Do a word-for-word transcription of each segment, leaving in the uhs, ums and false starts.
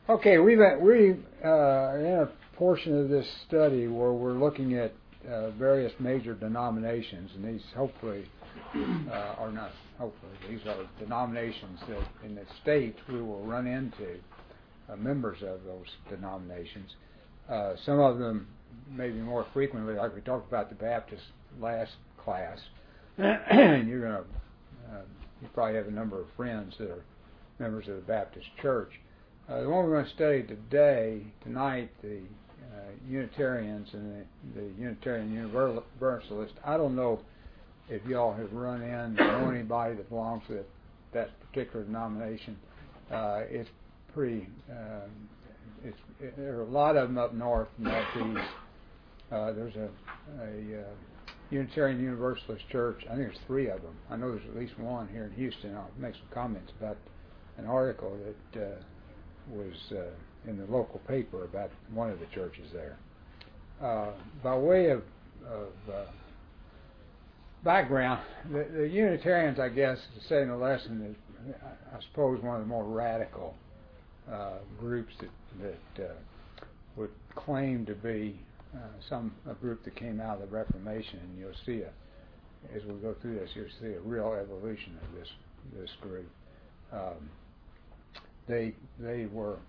Okay, we've we uh, are in a portion of this study where we're looking at uh, various major denominations, and these hopefully uh, are not hopefully these are denominations that in the States we will run into uh, members of those denominations. Uh, some of them maybe more frequently, like we talked about the Baptist last class, and you're going to uh, you probably have a number of friends that are members of the Baptist Church. Uh, the one we're going to study today, tonight, the uh, Unitarians and the, the Unitarian Universalists. I don't know if y'all have run in or know anybody that belongs to that particular denomination. Uh, it's pretty. Um, it's it, there are a lot of them up north, northeast. Uh, there's a, a uh, Unitarian Universalist church. I think there's three of them. I know there's at least one here in Houston. I'll make some comments about an article that. Uh, was uh, in the local paper about one of the churches there. Uh, by way of, of uh, background, the, the Unitarians, I guess, to say in the lesson, is, I suppose, one of the more radical uh, groups that, that uh, would claim to be uh, some a group that came out of the Reformation, and you'll see, a, as we go through this, you'll see a real evolution of this this group. Um, They they were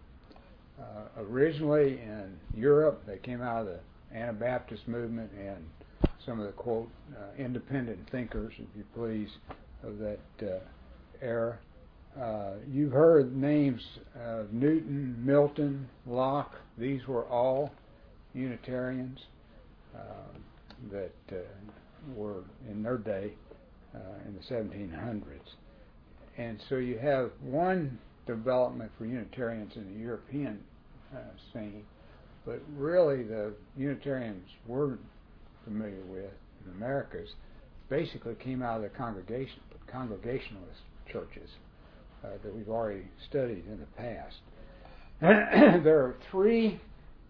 uh, originally in Europe. They came out of the Anabaptist movement and some of the, quote, uh, independent thinkers, if you please, of that uh, era. Uh, you've heard names of Newton, Milton, Locke. These were all Unitarians uh, that uh, were in their day uh, in the seventeen hundreds. And so you have one development for Unitarians in the European uh, scene, but really the Unitarians we're familiar with in the Americas basically came out of the congregation, Congregationalist churches uh, that we've already studied in the past. There are three,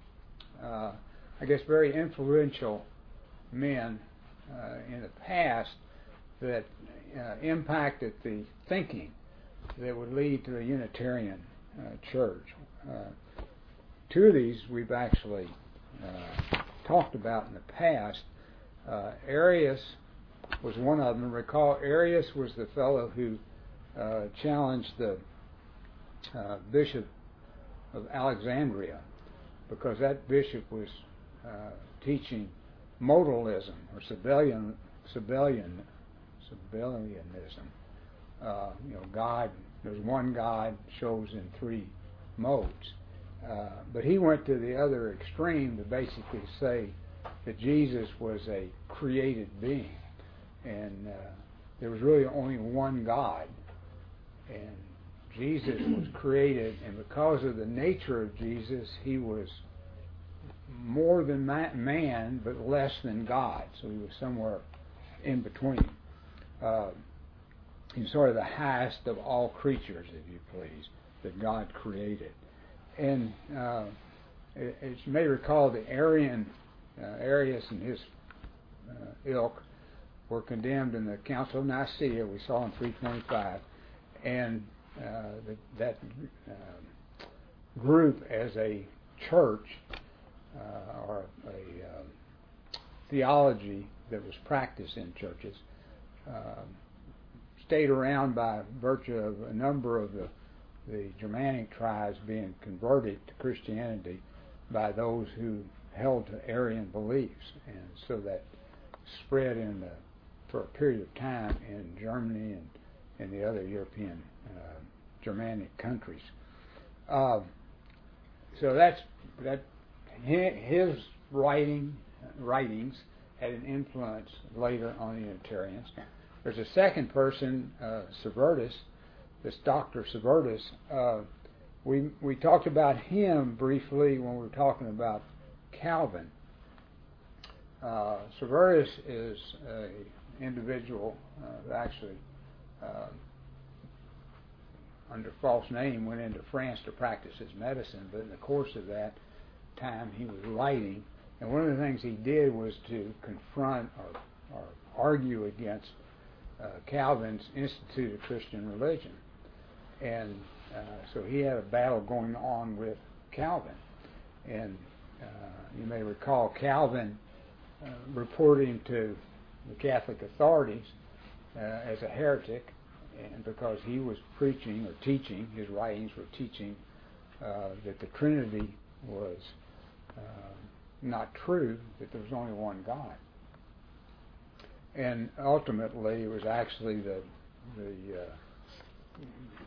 uh, I guess, very influential men uh, in the past that uh, impacted the thinking that would lead to a Unitarian uh, church. Uh, two of these we've actually uh, talked about in the past. Uh, Arius was one of them. Recall, Arius was the fellow who uh, challenged the uh, bishop of Alexandria because that bishop was uh, teaching modalism or Sabellian, Sabellian, Sabellianism. Uh, you know, God, there's one God shows in three modes. Uh, but he went to the other extreme to basically say that Jesus was a created being. And uh, there was really only one God. And Jesus was created, and because of the nature of Jesus, he was more than man, but less than God. So he was somewhere in between. Uh, He's sort of the highest of all creatures, if you please, that God created. And uh, as you may recall, the Arian, uh, Arius and his uh, ilk were condemned in the Council of Nicaea, we saw in three twenty-five, and uh, the, that uh, group as a church uh, or a uh, theology that was practiced in churches uh, stayed around by virtue of a number of the, the Germanic tribes being converted to Christianity by those who held to Arian beliefs, and so that spread in the, for a period of time in Germany and in the other European uh, Germanic countries. Uh, so that's that. His writing writings had an influence later on the Unitarians. There's a second person, uh, Servetus, this Doctor Servetus. Uh, we we talked about him briefly when we were talking about Calvin. Uh, Servetus is an individual uh, that actually, uh, under false name, went into France to practice his medicine, but in the course of that time he was writing, and one of the things he did was to confront or, or argue against Uh, Calvin's Institute of Christian Religion. And uh, so he had a battle going on with Calvin. And uh, you may recall Calvin uh, reporting to the Catholic authorities uh, as a heretic, and because he was preaching or teaching, his writings were teaching uh, that the Trinity was uh, not true, that there was only one God. And ultimately, it was actually the the uh,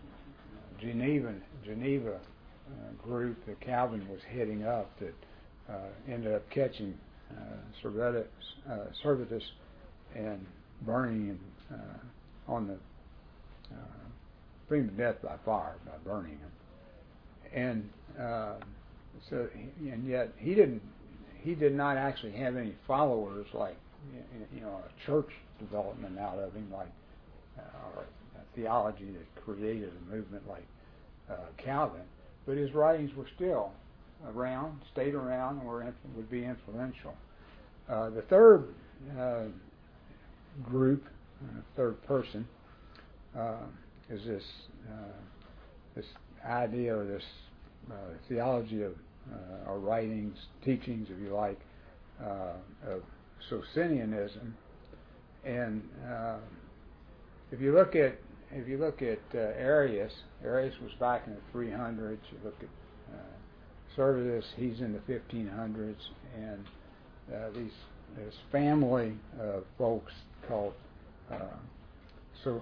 Geneva Geneva uh, group that Calvin was heading up that uh, ended up catching uh, Servetus, uh, Servetus and burning him uh, on the uh, putting him to death by fire, by burning him. And uh, so, and yet he didn't. He did not actually have any followers, like you know, a church development out of him, like uh, or a theology that created a movement like uh, Calvin. But his writings were still around, stayed around, and were would be influential. Uh, the third uh, group, uh, third person, uh, is this uh, this idea or this uh, theology of uh, or writings, teachings, if you like, uh, of Socinianism. And uh, if you look at if you look at uh, Arius, Arius was back in the three hundreds. You look at uh, Servetus, he's in the fifteen hundreds, and uh, these this family of folks called uh, so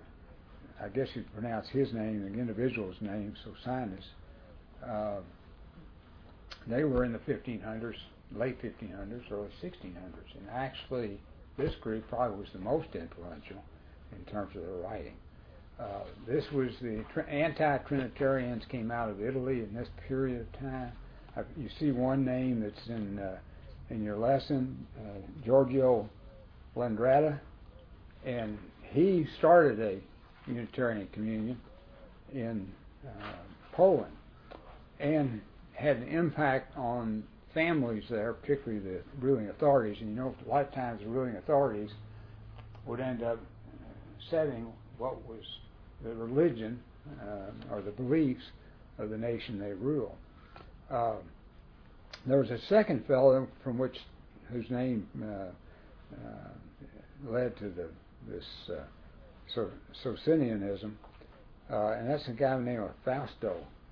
I guess you'd pronounce his name, the individual's name, Socinus. Uh, they were in the fifteen hundreds, late fifteen hundreds, early sixteen hundreds, and actually this group probably was the most influential in terms of their writing. Uh, this was the tr- anti-Trinitarians came out of Italy in this period of time. Uh, you see one name that's in uh, in your lesson, uh, Giorgio Landrata, and he started a Unitarian communion in uh, Poland and had an impact on families there, particularly the ruling authorities. And you know, a lot of times the ruling authorities would end up setting what was the religion uh, or the beliefs of the nation they rule. Uh, there was a second fellow from which whose name uh, uh, led to the this uh, so, Socinianism, uh, and that's a guy named Fausto.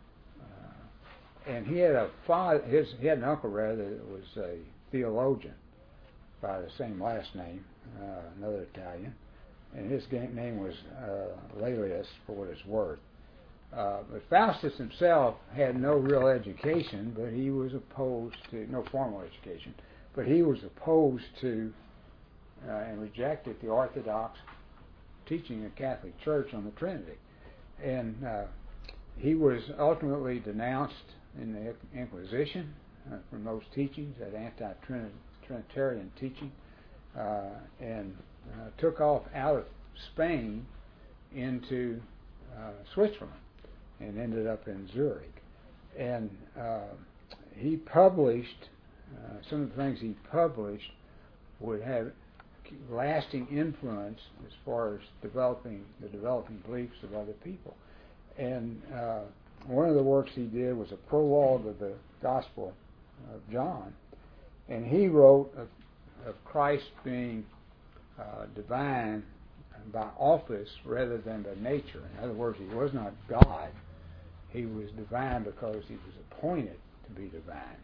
Uh, and he had a father, his he had an uncle rather that was a theologian by the same last name, uh, another Italian. And his name was uh, Laelius, for what it's worth. Uh, but Faustus himself had no real education, but he was opposed to, no formal education, but he was opposed to uh, and rejected the Orthodox teaching of the Catholic Church on the Trinity. And uh, he was ultimately denounced in the Inquisition uh, from those teachings, that anti-Trinitarian teaching, uh, and Uh, took off out of Spain into uh, Switzerland and ended up in Zurich. And uh, he published, uh, some of the things he published would have lasting influence as far as developing the developing beliefs of other people. And uh, one of the works he did was a prologue of the Gospel of John. And he wrote of, of Christ being Uh, divine by office rather than by nature. In other words, he was not God. He was divine because he was appointed to be divine.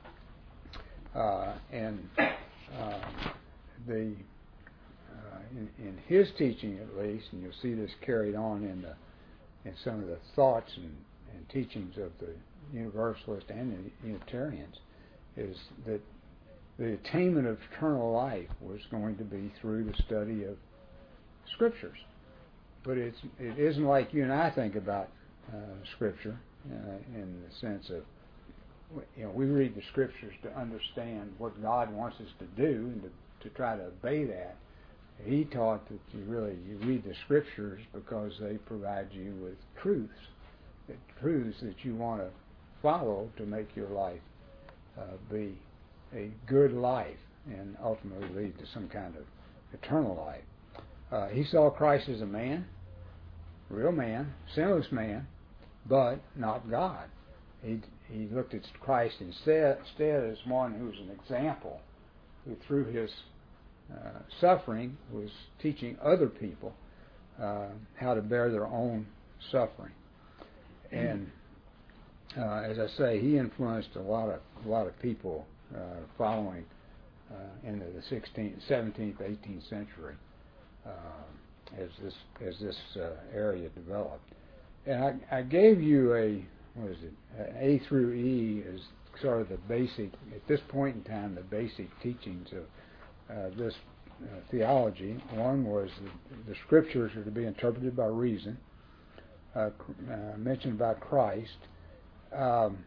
Uh, and uh, the uh, in, in his teaching, at least, and you'll see this carried on in the in some of the thoughts and, and teachings of the Universalists and the Unitarians, is that the attainment of eternal life was going to be through the study of Scriptures. But it's, it isn't like you and I think about uh, Scripture uh, in the sense of, you know, we read the Scriptures to understand what God wants us to do and to, to try to obey that. He taught that you really, you read the Scriptures because they provide you with truths, that truths that you want to follow to make your life uh, be a good life and ultimately lead to some kind of eternal life. Uh, he saw Christ as a man, real man, sinless man, but not God. He he looked at Christ instead, instead as one who was an example, who through his uh, suffering was teaching other people uh, how to bear their own suffering. And uh, as I say, he influenced a lot of a lot of people uh, following uh, into the sixteenth, seventeenth, eighteenth century uh, as this as this uh, area developed. And I, I gave you a what is it an A through E as sort of the basic at this point in time the basic teachings of uh, this uh, theology. One was the, the scriptures are to be interpreted by reason. Uh, uh, mentioned about Christ. Um,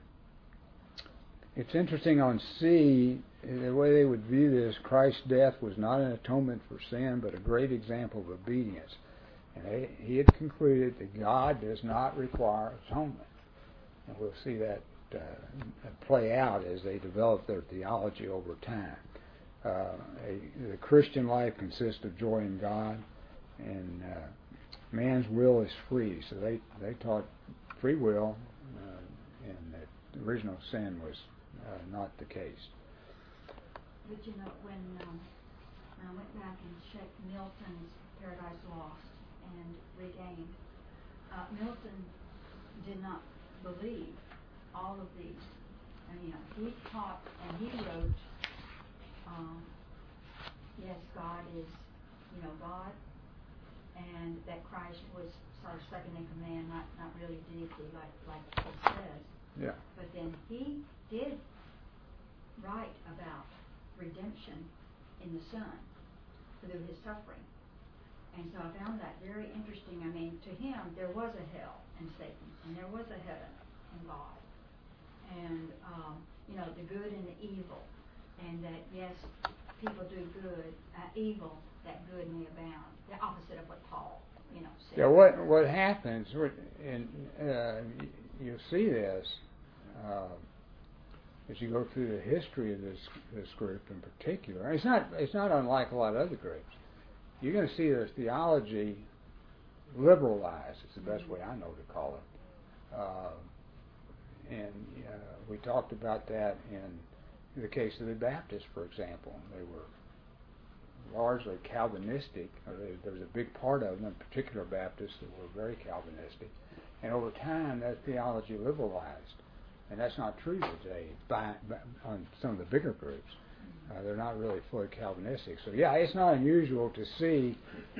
it's interesting on C, the way they would view this, Christ's death was not an atonement for sin, but a great example of obedience. And they, he had concluded that God does not require atonement. And we'll see that uh, play out as they develop their theology over time. Uh, a, the Christian life consists of joy in God, and uh, man's will is free. So they, they taught free will, uh, and that the original sin was uh, not the case. But you know, when, um, when I went back and checked Milton's Paradise Lost and Regained, uh, Milton did not believe all of these. And, you know, he taught and he wrote, um, yes, God is, you know, God, and that Christ was sort of second in command, not not really deity like like it says. Yeah. But then he did write about redemption in the Son through his suffering. And so I found that very interesting. I mean, to him, there was a hell and Satan, and there was a heaven and God. And, um, you know, the good and the evil. And that, yes, people do good, uh, evil, that good may abound. The opposite of what Paul, you know, said. Yeah, what, what happens, and uh, you'll see this, uh, as you go through the history of this this group in particular. It's not it's not unlike a lot of other groups. You're going to see their theology liberalized. It's the best way I know to call it. Uh, and uh, we talked about that in the case of the Baptists, for example. They were largely Calvinistic. There was a big part of them, in particular Baptists, that were very Calvinistic. And over time, that theology liberalized. And that's not true today by, by, on some of the bigger groups. Uh, they're not really fully Calvinistic. So, yeah, it's not unusual to see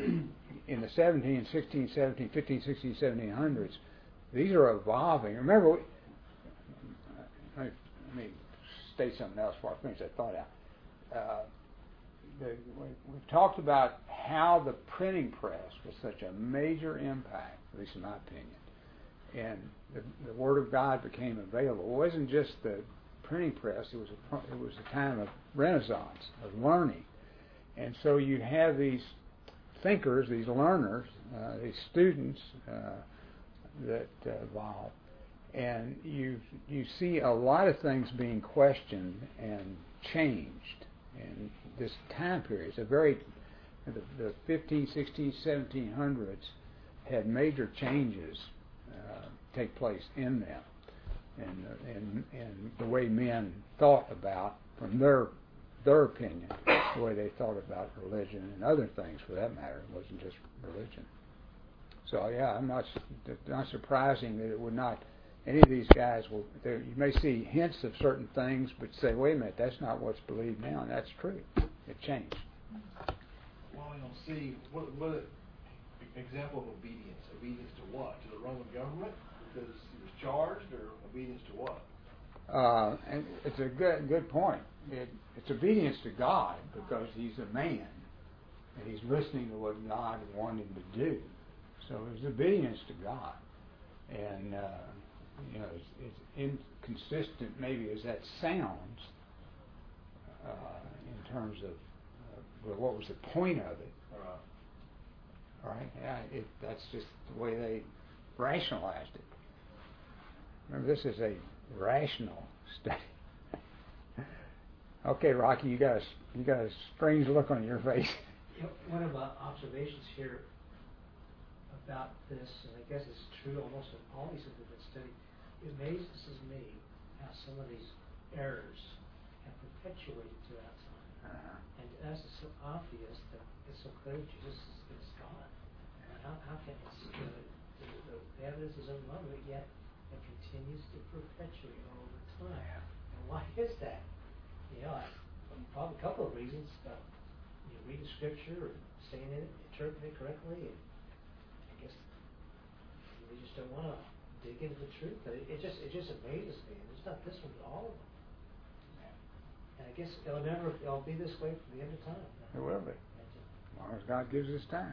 in the seventeen, sixteen, seventeen, fifteen, sixteen, seventeen hundreds, these are evolving. Remember, we, let, me, let me state something else before I finish that thought out. Uh, the, we, we've talked about how the printing press was such a major impact, at least in my opinion. And the, the Word of God became available. It wasn't just the printing press. It was a, it was a time of renaissance, of learning. And so you have these thinkers, these learners, uh, these students uh, that uh, evolve. And you you see a lot of things being questioned and changed in this time period. It's a very, the, the fifteen, sixteen, seventeen hundreds had major changes uh, take place in them, and, uh, and and the way men thought about, from their their opinion, the way they thought about religion and other things for that matter. It wasn't just religion. So yeah, I'm not not surprising that it would not. Any of these guys will. You may see hints of certain things, but say, wait a minute, that's not what's believed now, and that's true. It changed. Well, I don't see what what example of obedience. Obedience to what? To the Roman government because he was charged, or obedience to what? Uh, and it's a good good point. It, it's obedience to God because he's a man and he's listening to what God wanted him to do. So it's obedience to God, and uh, you know, it's, it's inconsistent maybe as that sounds uh, in terms of uh, well, what was the point of it. All right, yeah, it, that's just the way they rationalized it. Remember, this is a rational study. Okay, Rocky, you got a you got a strange look on your face. You know, one of the observations here about this, and I guess it's true almost in all these independent studies, it amazes me how some of these errors have perpetuated throughout time. Uh-huh. And to us, it's so obvious that it's so clear Jesus is, is God. How, how can it's, uh, the, the, the evidence is overwhelming, but yet it continues to perpetuate all the time. Yeah. And why is that? You know, I, probably a couple of reasons. Uh, you know, reading Scripture, or saying it, interpreting it correctly, and I guess we just don't want to dig into the truth. But it, it just it just amazes me. And it's not this one, but all of them. And I guess it'll never it'll be this way from the end of time. It will be, as long as God gives us time.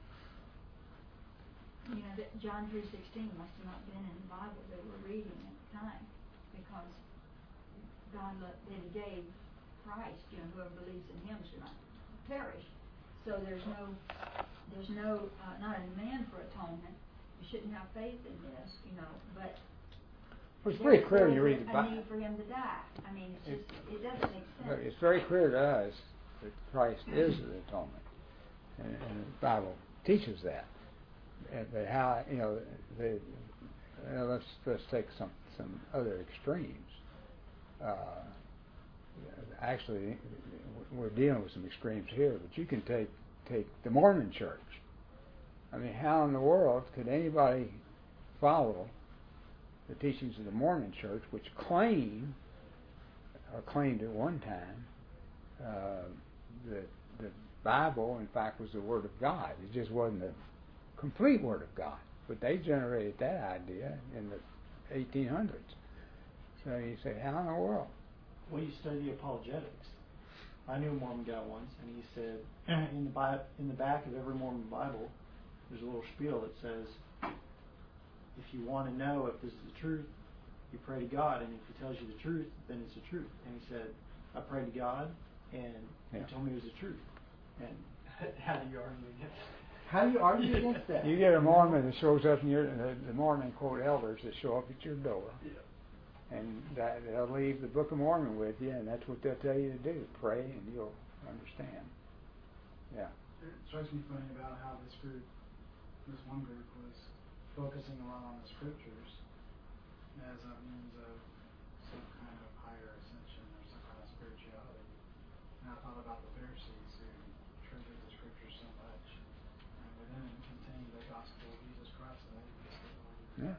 You know, that John three sixteen must have not been in the Bible they were reading at the time, because God let, that He gave Christ, you know, whoever believes in Him should not perish. So there's no, there's no, uh, not a demand for atonement. You shouldn't have faith in this, you know, but Well, it's pretty clear there's you read the a Bible. need for Him to die. I mean, it's just, it doesn't make sense. It's very clear to us that Christ is the atonement, and, and the Bible teaches that. And but how, you know, the, you know, let's let's take some some other extremes. Uh, actually, we're dealing with some extremes here, but you can take take the Mormon Church. I mean, how in the world could anybody follow the teachings of the Mormon Church, which claim, or claimed at one time, uh, that the Bible, in fact, was the Word of God? It just wasn't the complete Word of God. But they generated that idea in the eighteen hundreds. So you say, how in the world? Well, you study apologetics. I knew a Mormon guy once, and he said, in the Bi- in the back of every Mormon Bible, there's a little spiel that says, if you want to know if this is the truth, you pray to God, and if He tells you the truth, then it's the truth. And he said, I prayed to God, and Yeah. He told me it was the truth. And how do you argue against that? How do you argue against that? You get a Mormon that shows up in your, the, the Mormon, quote, elders that show up at your door. Yeah. And that, they'll leave the Book of Mormon with you, and that's what they'll tell you to do. Pray, and you'll understand. Yeah. It strikes me funny about how this group, this one group, was focusing a lot on the Scriptures as a means of some kind of higher ascension or some kind of spirituality. And I thought about the Pharisees who treasured the Scriptures so much, and within it contained the gospel of Jesus Christ, and they missed it all. Yeah.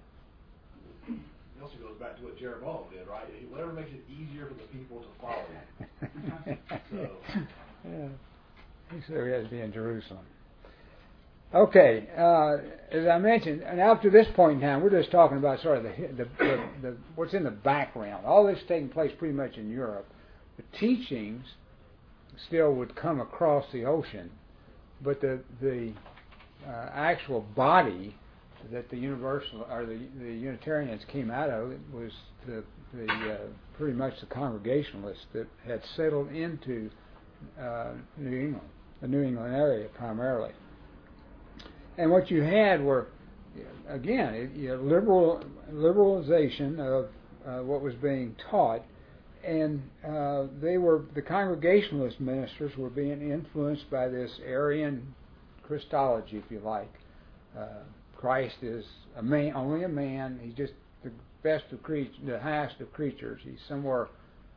It also goes back to what Jeroboam did, right? He, whatever makes it easier for the people to follow him. So. Yeah. He said we had to be in Jerusalem. Okay, uh, as I mentioned, and up to this point in time, we're just talking about sort of the, the, the, the what's in the background. All this is taking place pretty much in Europe. The teachings still would come across the ocean, but the the uh, actual body that the universal or the, the Unitarians came out of was the the uh, pretty much the Congregationalists that had settled into uh, New England, the New England area primarily. And what you had were, again, it, you know, liberal liberalization of uh, what was being taught, and uh, they were the Congregationalist ministers were being influenced by this Arian Christology, if you like. Uh, Christ is a man, only a man. He's just the best of creatures, the highest of creatures. He's somewhere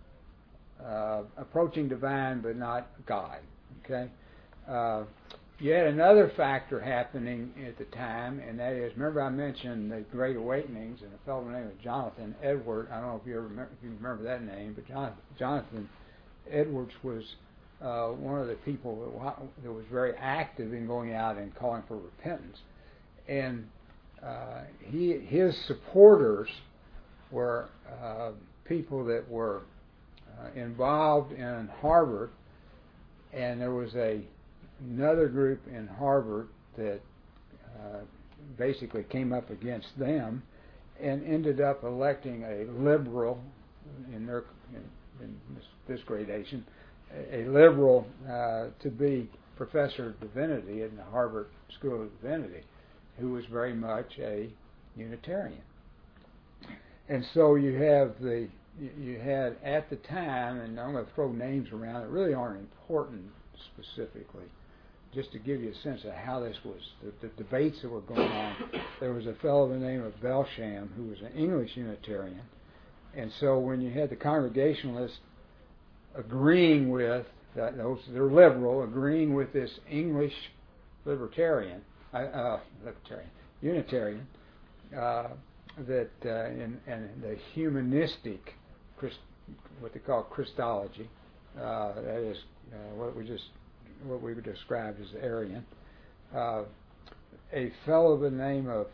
uh, approaching divine, but not God. Okay. Uh, Yet another factor happening at the time, and that is, remember I mentioned the Great Awakenings, and a fellow named Jonathan Edwards. I don't know if you ever remember, if you remember that name, but Jonathan, Jonathan Edwards was uh, one of the people that, that was very active in going out and calling for repentance. And uh, he his supporters were uh, people that were uh, involved in Harvard, and there was a another group in Harvard that uh, basically came up against them and ended up electing a liberal in their in, in this, this gradation, a, a liberal uh, to be professor of divinity in the Harvard School of Divinity, who was very much a Unitarian. And so you have the you had at the time, and I'm going to throw names around that really aren't important specifically. just to give you a sense of how this was, the, the debates that were going on. There was a fellow by the name of Belsham who was an English Unitarian, and so when you had the Congregationalists agreeing with that, those they're liberal, agreeing with this English libertarian, uh, uh, libertarian, Unitarian, uh, that uh, in, in the humanistic, Christ, what they call Christology, uh, that is uh, what we just what we would describe as Arian. Uh, a fellow by the name of,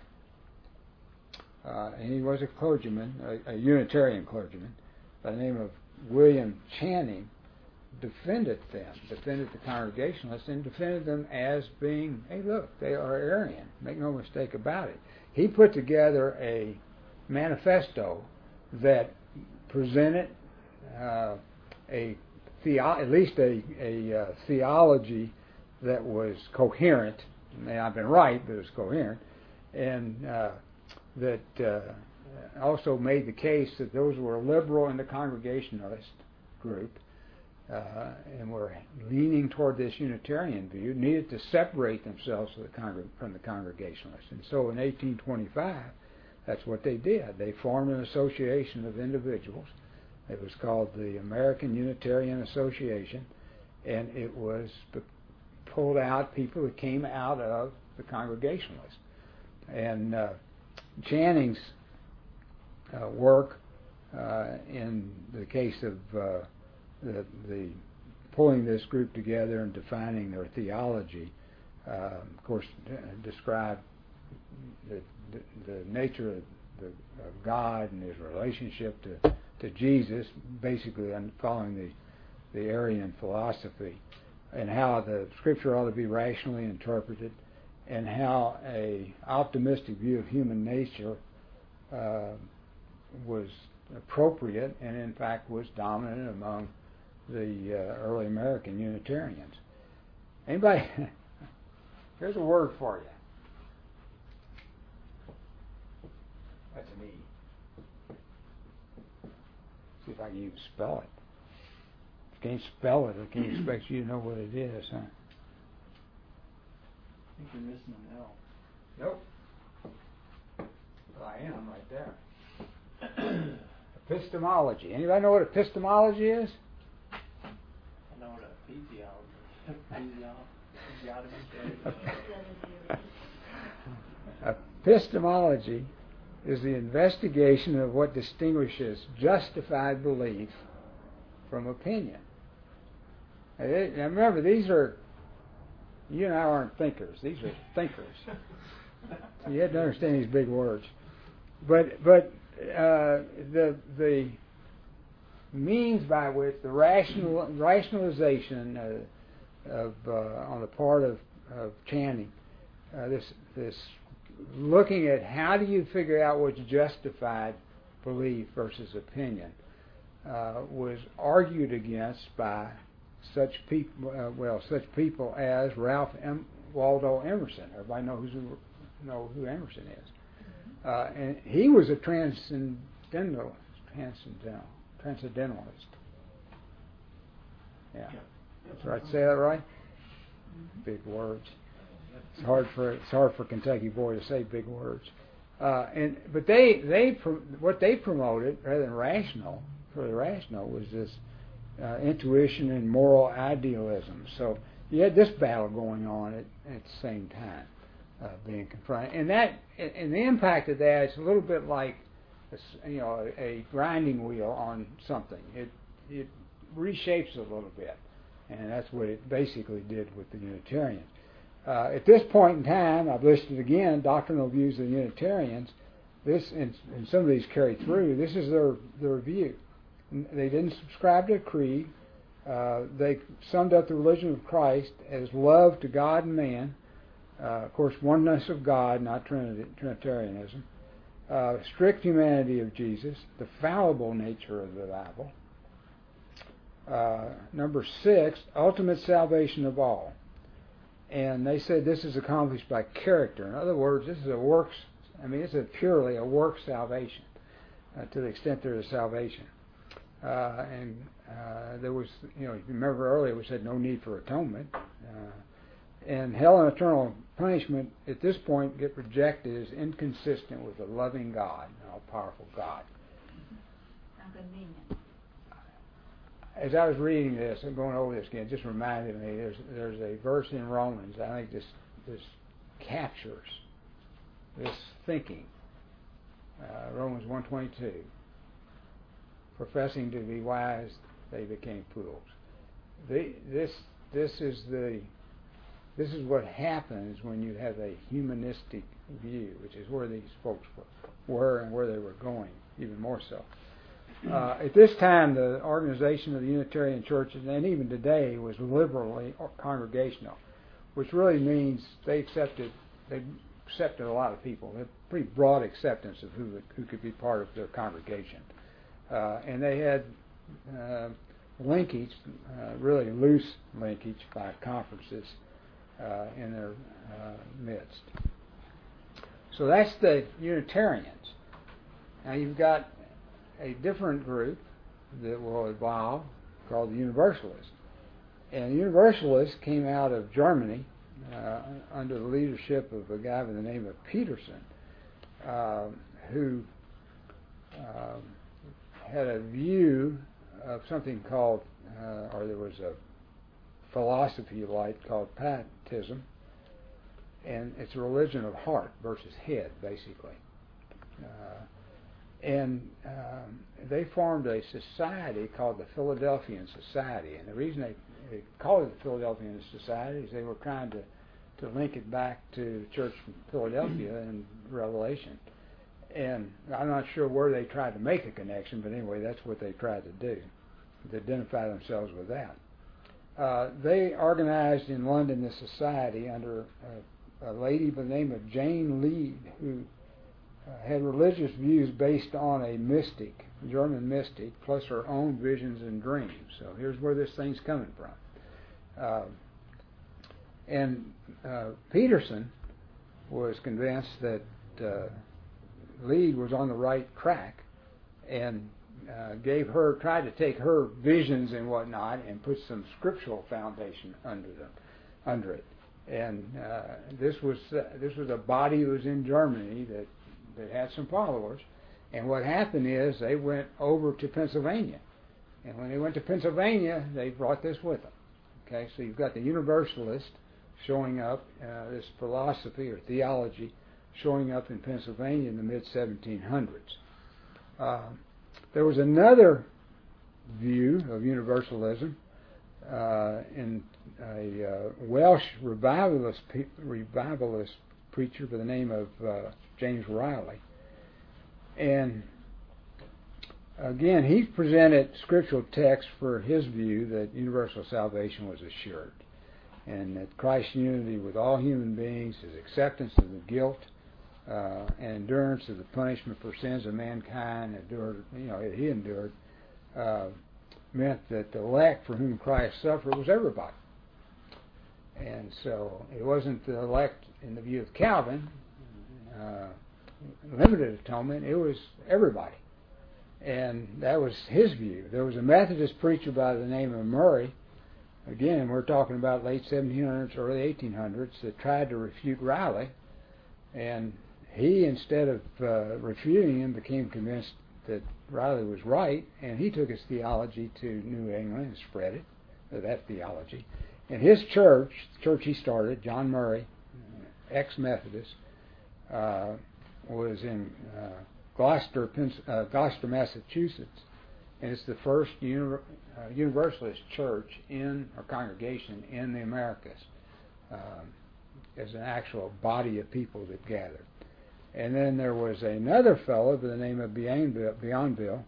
uh, and he was a clergyman, a, a Unitarian clergyman, by the name of William Channing, defended them, defended the Congregationalists, and defended them as being, hey, look, they are Arian. Make no mistake about it. He put together a manifesto that presented uh, a theo- at least a, a uh, theology that was coherent. It may not have been right, but it was coherent, and uh, that uh, also made the case that those who were liberal in the Congregationalist group uh, and were leaning toward this Unitarian view needed to separate themselves from the, Congre- from the Congregationalists. And so in eighteen twenty-five, that's what they did. They formed an association of individuals. It was called the American Unitarian Association, and it was pulled out people that came out of the Congregationalists. And uh, Channing's uh, work uh, in the case of uh, the, the pulling this group together and defining their theology, uh, of course, d- described the, the, the nature of, the, of God and His relationship to, to Jesus, basically following the, the Arian philosophy, and how the Scripture ought to be rationally interpreted, and how a optimistic view of human nature uh, was appropriate and in fact was dominant among the uh, early American Unitarians. Anybody? Here's a word for you. That's an E. See if I can even spell it. If you can't spell it, I can't expect you to know what it is, huh? I think you're missing an L. Nope. Well, I am right there. Epistemology. Anybody know what epistemology is? I know what a physiology is. Epistemology is the investigation of what distinguishes justified belief from opinion. Now remember, these are, you and I aren't thinkers. These are thinkers. So you have to understand these big words. But but uh, the the means by which the rational rationalization uh, of uh, on the part of, of Channing, uh, this this looking at how do you figure out what's justified belief versus opinion, uh, was argued against by such people, uh, well, such people as Ralph M. Waldo Emerson. Everybody know who's know who Emerson is, uh, and he was a transcendentalist. Transcendental, transcendentalist. Yeah, did I say that right? Big words. It's hard for it's hard for a Kentucky boy to say big words. Uh, and but they they what they promoted rather than rational, for the rational was this uh, intuition and moral idealism. So you had this battle going on at, at the same time, uh, being confronted, and that and the impact of that is a little bit like a, you know a, a grinding wheel on something. It it reshapes it a little bit, and that's what it basically did with the Unitarians. Uh, at this point in time, I've listed again doctrinal views of the Unitarians. This and, and some of these carry through. This is their their view. They didn't subscribe to a creed. Uh, they summed up the religion of Christ as love to God and man. Uh, of course, oneness of God, not Trinity, Trinitarianism. Uh, strict humanity of Jesus, the fallible nature of the Bible. Uh, number six, ultimate salvation of all. And they said this is accomplished by character. In other words, this is a works, I mean, this is purely a work salvation, uh, to the extent there is salvation. Uh, and uh, there was, you know, if you remember earlier we said no need for atonement. Uh, and hell and eternal punishment at this point get rejected as inconsistent with a loving God, an all-powerful God. How convenient. As I was reading this and going over this again, it just reminded me there's there's a verse in Romans. I think this this captures this thinking. Uh, Romans one twenty-two. Professing to be wise, they became fools. They, this this is the this is what happens when you have a humanistic view, which is where these folks were and where they were going, even more so. Uh, at this time, the organization of the Unitarian churches, and even today, was liberally congregational, which really means they accepted they accepted a lot of people. They had pretty broad acceptance of who who could be part of their congregation, uh, and they had uh, linkage, uh, really loose linkage by conferences uh, in their uh, midst. So that's the Unitarians. Now you've got a different group that will evolve called the Universalists. And the Universalists came out of Germany uh, under the leadership of a guy by the name of Peterson, uh, who uh, had a view of something called, uh, or there was a philosophy you like called Pietism, and it's a religion of heart versus head, basically. Uh, And um, they formed a society called the Philadelphian Society. And the reason they, they called it the Philadelphian Society is they were trying to, to link it back to the church from Philadelphia in Revelation. And I'm not sure where they tried to make a connection, but anyway, that's what they tried to do, to identify themselves with that. Uh, they organized in London this society under a, a lady by the name of Jane Lead, who Uh, had religious views based on a mystic, German mystic, plus her own visions and dreams. So here's where this thing's coming from. Uh, and uh, Peterson was convinced that uh, Lead was on the right track, and uh, gave her, tried to take her visions and whatnot and put some scriptural foundation under them, under it. And uh, this was uh, this was a body that was in Germany that. that had some followers, and what happened is they went over to Pennsylvania, and when they went to Pennsylvania, they brought this with them. Okay, so you've got the Universalist showing up, uh, this philosophy or theology showing up in Pennsylvania in the mid seventeen hundreds. Uh, there was another view of Universalism uh, in a uh, Welsh revivalist pe- revivalist preacher by the name of uh, James Riley. And again, he presented scriptural text for his view that universal salvation was assured, and that Christ's unity with all human beings, his acceptance of the guilt uh, and endurance of the punishment for sins of mankind, endured, you know, he endured, uh, meant that the elect for whom Christ suffered was everybody. And so it wasn't the elect in the view of Calvin, uh, limited atonement, it was everybody. And that was his view. There was a Methodist preacher by the name of Murray, again, we're talking about late seventeen hundreds, early eighteen hundreds, that tried to refute Riley, and he, instead of uh, refuting him, became convinced that Riley was right, and he took his theology to New England and spread it, uh, that theology. And his church, the church he started, John Murray, ex-Methodist, uh, was in uh, Gloucester, uh, Gloucester, Massachusetts, and it's the first uni- uh, Universalist church in or congregation in the Americas, um, as an actual body of people that gathered. And then there was another fellow by the name of Bienville, Bienville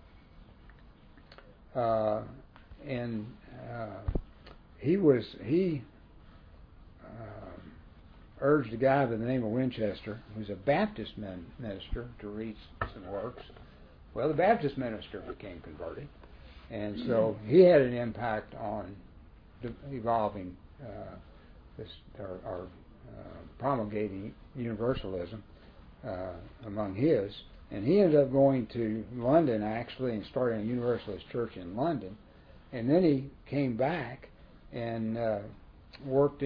uh, and uh, he was he uh, urged a guy by the name of Winchester, who's a Baptist minister, to read some works. Well, the Baptist minister became converted, and so he had an impact on evolving uh, this or, or uh, promulgating universalism uh, among his. And he ended up going to London actually and starting a Universalist church in London, and then he came back and uh, worked in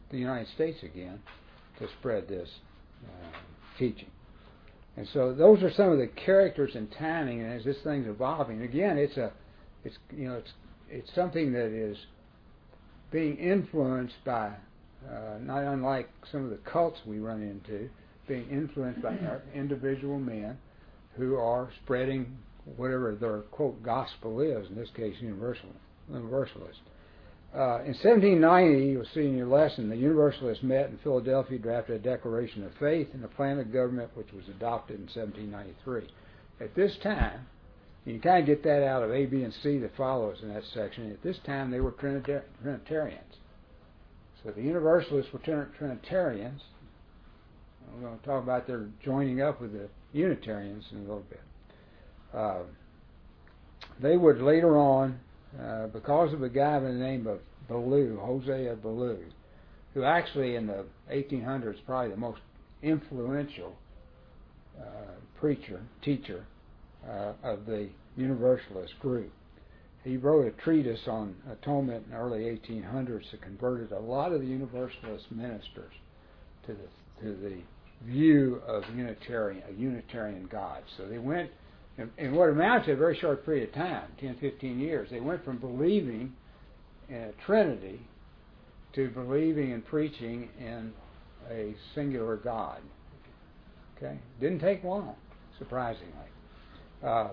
the United States again to spread this uh, teaching. And so those are some of the characters and timing. And as this thing's evolving, again, it's a, it's you know, it's it's something that is being influenced by, uh, not unlike some of the cults we run into, being influenced by our individual men who are spreading whatever their quote gospel is. In this case, universal, universalist. Uh, in seventeen ninety, you'll see in your lesson, the Universalists met in Philadelphia, drafted a Declaration of Faith and a plan of government which was adopted in seventeen ninety-three. At this time, you kind of get that out of A, B, and C that follows in that section. At this time, they were Trinitar- Trinitarians. So the Universalists were Trinitarians. We're going to talk about their joining up with the Unitarians in a little bit. Uh, they would later on, uh, because of a guy by the name of Ballou, Hosea Ballou, who actually in the eighteen hundreds probably the most influential uh, preacher, teacher uh, of the Universalist group. He wrote a treatise on atonement in the early eighteen hundreds that converted a lot of the Universalist ministers to the to the view of Unitarian, a Unitarian God. So they went, in, in what amounts to a very short period of time, ten, fifteen years, they went from believing in a Trinity to believing and preaching in a singular God. Okay? Didn't take long, surprisingly. Uh,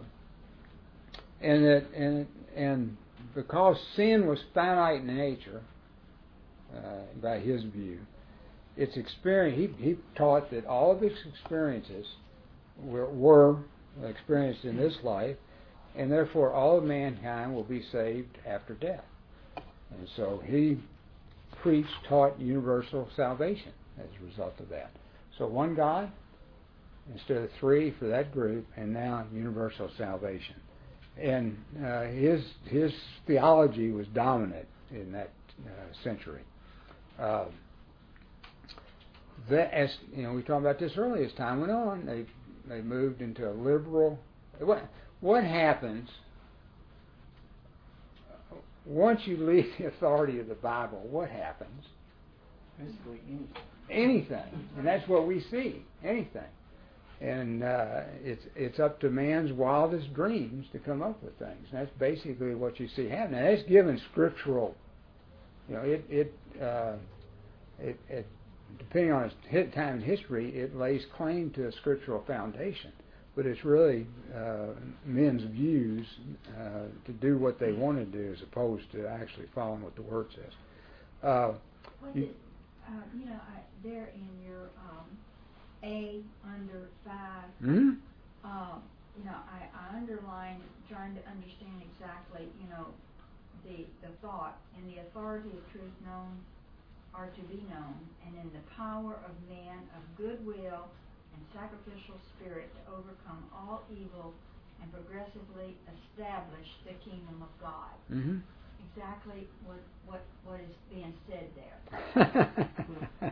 and, it, and, and because sin was finite in nature, uh, by his view, its experience, he, he taught that all of its experiences were, were experienced in this life, and therefore all of mankind will be saved after death. And so he preached, taught universal salvation as a result of that. So one God instead of three for that group, and now universal salvation. And uh, his his theology was dominant in that uh, century. Uh, that, as you know, we talked about this earlier. As time went on, they they moved into a liberal. What what happens once you leave the authority of the Bible? What happens? Basically anything. Anything, and that's what we see. Anything, and uh, it's it's up to man's wildest dreams to come up with things. And that's basically what you see happening. And that's given scriptural. You know, it it uh, it, it depending on its time in history, it lays claim to a scriptural foundation, but it's really uh, men's views uh, to do what they want to do as opposed to actually following what the Word says. Uh, What you, did, uh, you know, I, there in your um, A under five, hmm? uh, you know, I, I underlined trying to understand exactly, you know, the the thought and the authority of truth known are to be known, and in the power of man of goodwill and sacrificial spirit to overcome all evil and progressively establish the kingdom of God. Mm-hmm. Exactly what, what, what is being said there.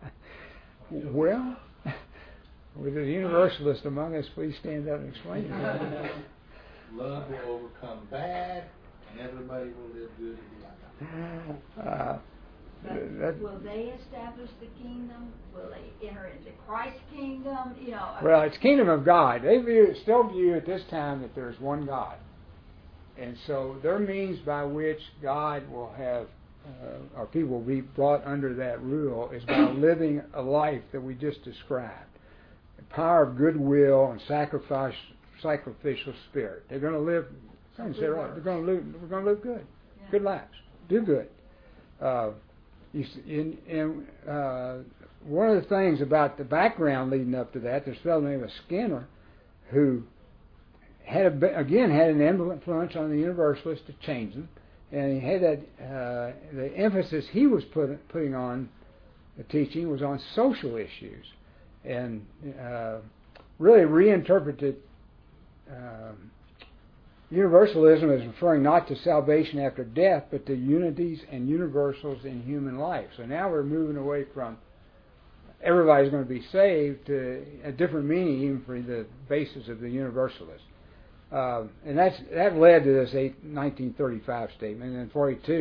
Well, with the universalist among us, please stand up and explain it. Love will overcome bad, and everybody will live good and be like Uh, But that, will they establish the kingdom? Will they enter into Christ's kingdom? You know. well, it's kingdom of God. They view, still view at this time that there's one God. And so their means by which God will have, uh, or people will be brought under that rule is by living a life that we just described. The power of goodwill and sacrifice, sacrificial spirit. They're going to live, they're going to live, we're going to live good. Yeah. Good lives. Do good. Uh, you see, in, in, uh, one of the things about the background leading up to that, there's a fellow named Skinner who had a, again had an influence on the Universalists to change them, and he had that uh, the emphasis he was put, putting on the teaching was on social issues, and uh, really reinterpreted uh, Universalism as referring not to salvation after death, but to unities and universals in human life. So now we're moving away from everybody's going to be saved to a different meaning even for the basis of the Universalists. Uh, and that's that led to this eight, nineteen thirty-five statement. And in forty-two,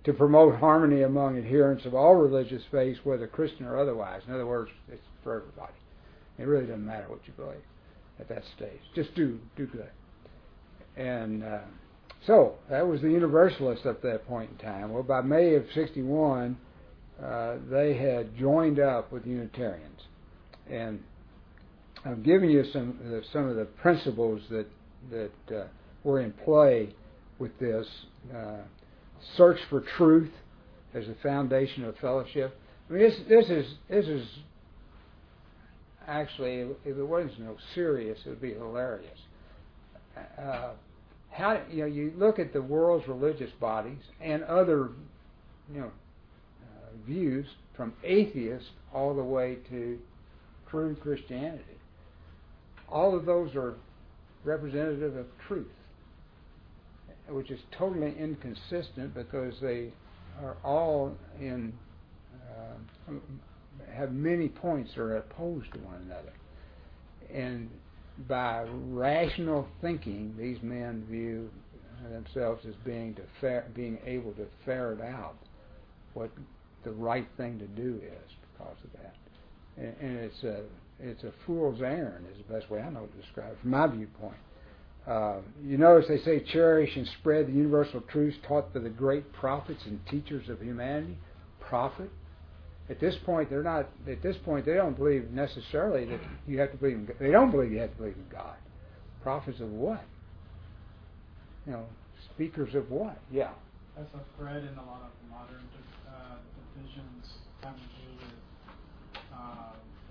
to promote harmony among adherents of all religious faiths, whether Christian or otherwise. In other words, it's for everybody. It really doesn't matter what you believe at that stage. Just do do good. And uh, so that was the Universalists at that point in time. Well, by May of sixty-one, uh, they had joined up with Unitarians, and I'm giving you some uh, some of the principles that that uh, were in play with this. Uh, search for truth as the foundation of fellowship. I mean, this this is this is actually, if it wasn't so serious, it would be hilarious. Uh, how you know you look at the world's religious bodies and other you know uh, views, from atheists all the way to true Christianity. All of those are representative of truth, which is totally inconsistent because they are all in uh, have many points that are opposed to one another. And by rational thinking, these men view themselves as being to fer- being able to ferret out what the right thing to do is because of that. And, and it's a it's a fool's errand is the best way I know to describe it from my viewpoint. Uh, you notice they say cherish and spread the universal truths taught by the great prophets and teachers of humanity. Prophet. At this point, they're not. At this point, they don't believe necessarily that you have to believe in God. They don't believe you have to believe in God. Prophets of what? You know, speakers of what? Yeah. That's a thread in a lot of modern uh, divisions having to do with uh,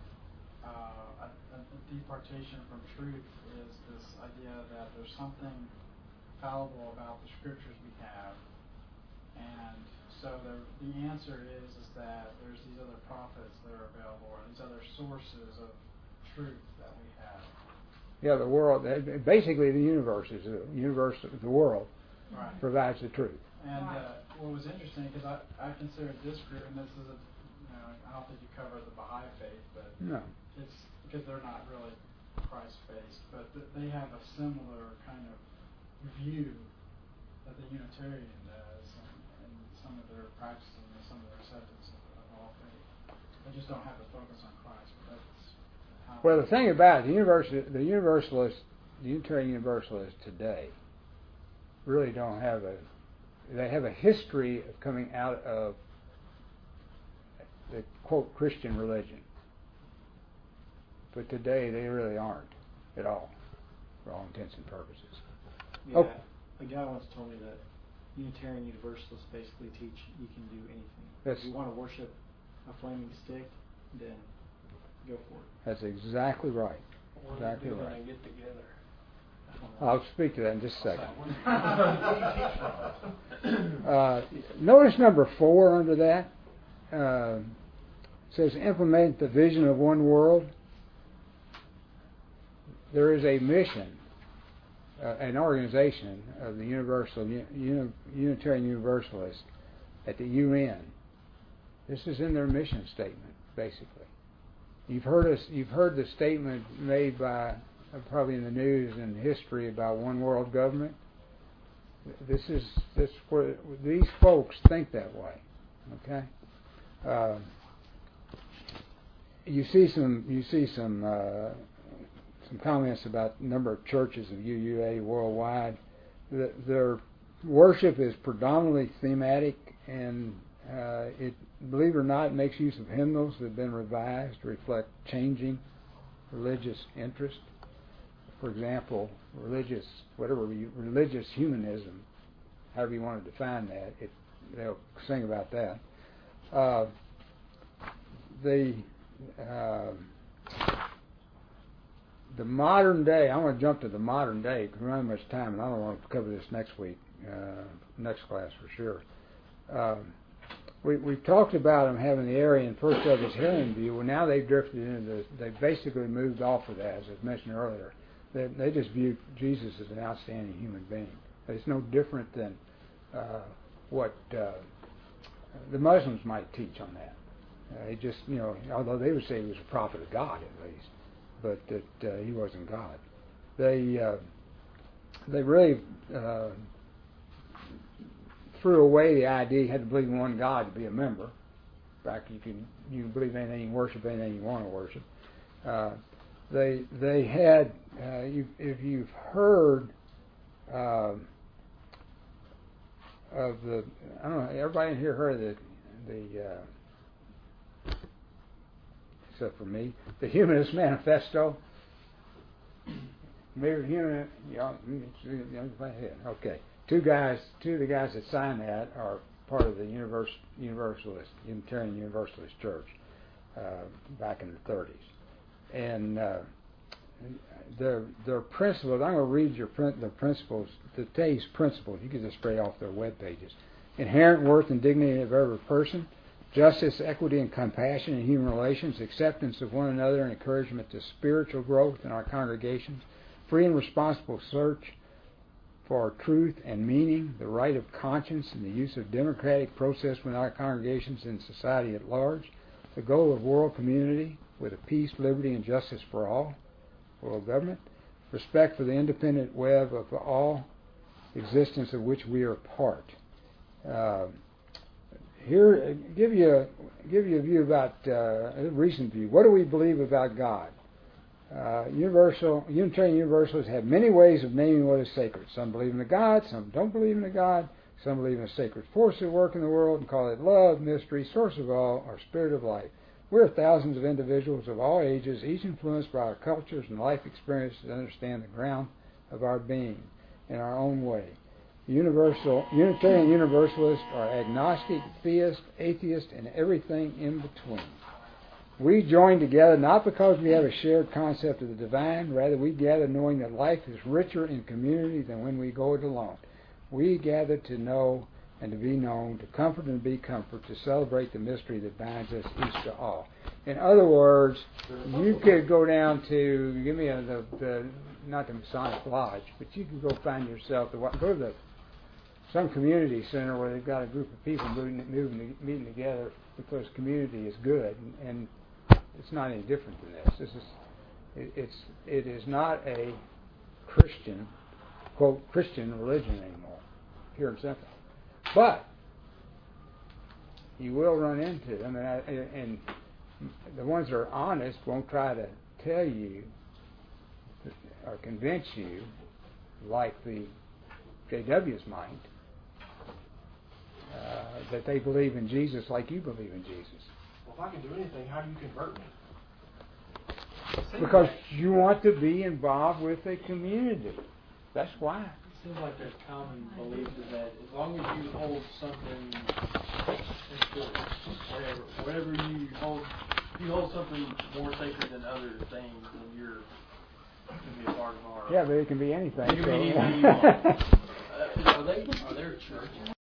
uh, a, a departation from truth. Is this idea that there's something fallible about the scriptures we have, and so the the answer is is that there's these other prophets that are available, or these other sources of truth that we have. Yeah, the world. Basically, the universe is the universe. The world right. provides the truth. And uh, what was interesting, because I I considered this group, and this is a you know I don't think you cover the Baha'i faith, but no, it's because they're not really Christ-based, but th- they have a similar kind of view that the Unitarian does, and, and some of their practices and some of their acceptance of, of all faith. They just don't have to focus on Christ. But that's how well, the thing about it, the universal, the Universalists, the Unitarian Universalists today, really don't have a. They have a history of coming out of the quote Christian religion. But today they really aren't at all, for all intents and purposes. Yeah, Oh. a guy once told me that Unitarian Universalists basically teach you can do anything. That's, if you want to worship a flaming stick, then go for it. that's exactly right. What Exactly do they do when right. they get together? I'll speak to that in just a second. What do you teach from? Uh, notice number four under that. Uh, says implement the vision of one world. There is a mission, uh, an organization of the Universal Uni, Unitarian Universalists at the U N. This is in their mission statement, basically. You've heard us. You've heard the statement made by uh, probably in the news and history about one world government. This is this where these folks think that way. Okay. Uh, you see some. You see some. Uh, some comments about the number of churches of U U A worldwide. The, their worship is predominantly thematic, and uh, it, believe it or not, makes use of hymnals that have been revised to reflect changing religious interest. For example, religious, whatever you, religious humanism, however you want to define that, it, they'll sing about that. Uh, the uh, The modern day, I want to jump to the modern day because we don't have much time, and I don't want to cover this next week, uh, next class for sure. Um, we, we've talked about them having the Arian first of his hearing view. Well, now they've drifted into the, they've basically moved off of that, as I mentioned earlier. They, they just view Jesus as an outstanding human being. It's no different than uh, what uh, the Muslims might teach on that. Uh, it just, you know, although they would say he was a prophet of God at least, but that uh, he wasn't God. They uh, they really uh, threw away the idea you had to believe in one God to be a member. In fact, you can you can believe anything, you can worship anything you want to worship. Uh, they they had uh, you, if you've heard uh, of the I don't know, everybody in here heard of the the uh, except for me, the Humanist Manifesto. Maybe human, yeah, okay. Two guys, two of the guys that signed that are part of the Univers, Universalist, Unitarian Universalist Church uh, back in the thirties, and uh, their their principles. I'm going to read your the principles, today's principles. You can just spray off their web pages. Inherent worth and dignity of every person, justice, equity, and compassion in human relations, acceptance of one another, and encouragement to spiritual growth in our congregations, free and responsible search for truth and meaning, the right of conscience, and the use of democratic process within our congregations and society at large, the goal of world community with a peace, liberty, and justice for all, world government, respect for the independent web of all existence of which we are part. Uh, here, give you a, give you a view about uh, a recent view. What do we believe about God? Uh, universal Unitarian Universalists have many ways of naming what is sacred. Some believe in a God, some don't believe in a God. Some believe in a sacred force at work in the world and call it love, mystery, source of all, or spirit of life. We are thousands of individuals of all ages, each influenced by our cultures and life experiences to understand the ground of our being in our own way. Universal Unitarian Universalists are agnostic, theist, atheist, and everything in between. We join together not because we have a shared concept of the divine, rather we gather knowing that life is richer in community than when we go it alone. We gather to know and to be known, to comfort and be comfort, to celebrate the mystery that binds us each to all. In other words, you could go down to, give me a, the, the, not the Masonic Lodge, but you could go find yourself, the, go to the, some community center where they've got a group of people moving, moving meeting together because community is good, and, and it's not any different than this. This is, it, it's, it is not a Christian, quote, Christian religion anymore, pure and simple. But you will run into them, and, I, and the ones that are honest won't try to tell you or convince you, like the J Ws might, uh, that they believe in Jesus like you believe in Jesus. Well, if I can do anything, how do you convert me? Because you want to be involved with a community. That's why. It seems like there's common belief is that as long as you hold something important, whatever, whatever you hold, if you hold something more sacred than other things, then you're going to be a part of our. Yeah, but it can be anything. It can be so. anything you want. Uh, are they? Are there a church?